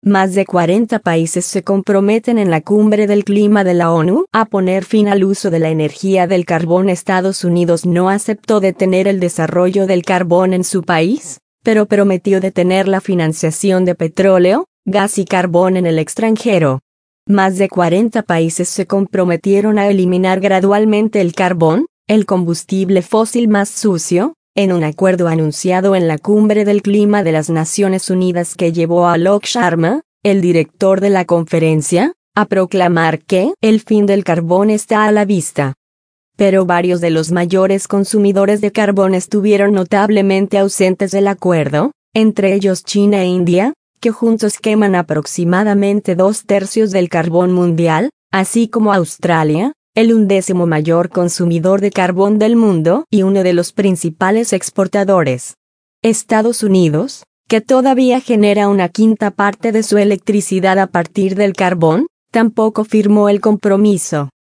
Más de 40 países se comprometen en la Cumbre del Clima de la ONU a poner fin al uso de la energía del carbón. Estados Unidos no aceptó detener el desarrollo del carbón en su país, pero prometió detener la financiación de petróleo, gas y carbón en el extranjero. Más de 40 países se comprometieron a eliminar gradualmente el carbón, el combustible fósil más sucio, en un acuerdo anunciado en la Cumbre del Clima de las Naciones Unidas que llevó a Alok Sharma, el director de la conferencia, a proclamar que el fin del carbón está a la vista. Pero varios de los mayores consumidores de carbón estuvieron notablemente ausentes del acuerdo, entre ellos China e India, que juntos queman aproximadamente 2/3 del carbón mundial, así como Australia, el 11º mayor consumidor de carbón del mundo y uno de los principales exportadores. Estados Unidos, que todavía genera una quinta parte de su electricidad a partir del carbón, tampoco firmó el compromiso.